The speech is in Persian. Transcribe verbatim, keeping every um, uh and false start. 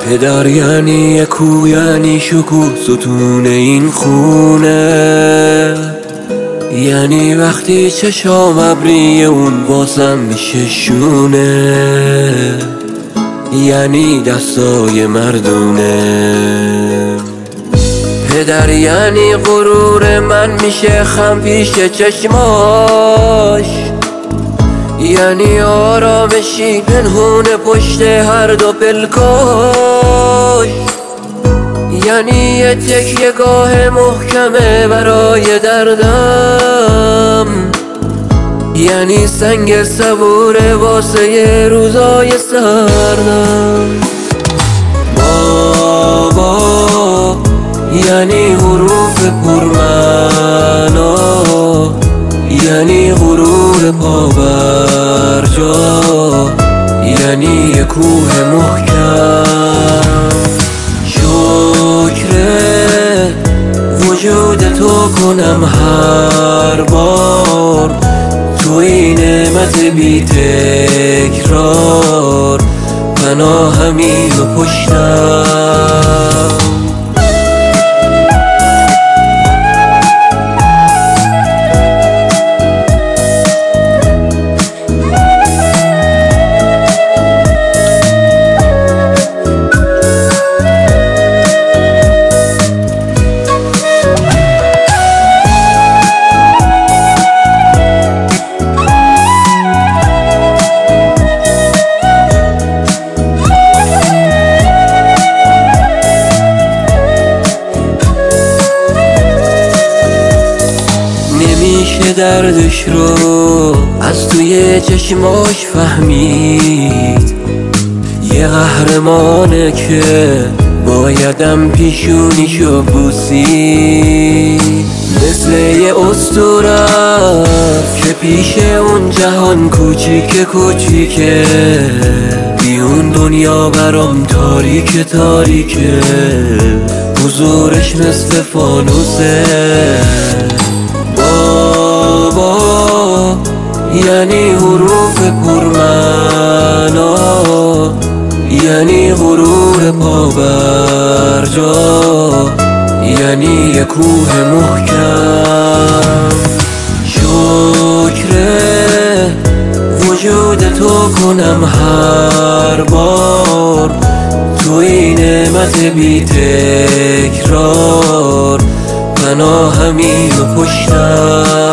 پدر یعنی کو، یعنی شکوه ستون این خونه، یعنی وقتی چشام ابری اون واسم میشه شونه، یعنی دستای مردونه. پدر یعنی غرور من میشه خم پیش چشماش، یعنی آرامشی پنهون پشت هر دو پلکاش، یعنی یه تکیه گاه محکمه برای دردم، یعنی سنگ صبوره واسه روزای سردم. بابا یعنی حروف پرمعنا، یعنی غرور پا بر جا، یعنی یه کوه محکم. شکر وجود تو کنم هر بار، تو این نعمت بی تکرار، پناهمی و پشتم. نمیشه دردش رو از توی چشماش فهمید، یه قهرمانه که بایدم پیشونیشو بوسید، مثل یه اسطوره که پیش اون جهان کوچیک کوچیکه، بی اون دنیا برام تاریک تاریکه، حضورش مثل فانوسه. بابا یعنی حروف پرمعنا، یعنی غرور پا بر جا، یعنی یه کوه محکم. شکر وجود تو کنم هر بار، تو این نعمت بی تکرار، پناهمی و پشتم.